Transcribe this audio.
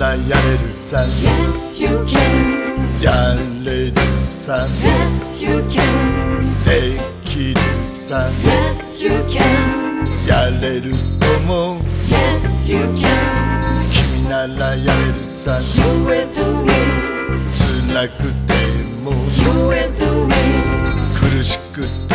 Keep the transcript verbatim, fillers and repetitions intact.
らやれるさ Yes, you can. やれるさ Yes, you can. できるさ Yes, you can. やれると思う Yes, you can. 君ならやれるさ You will do it. 辛くても You will do it. 苦しくて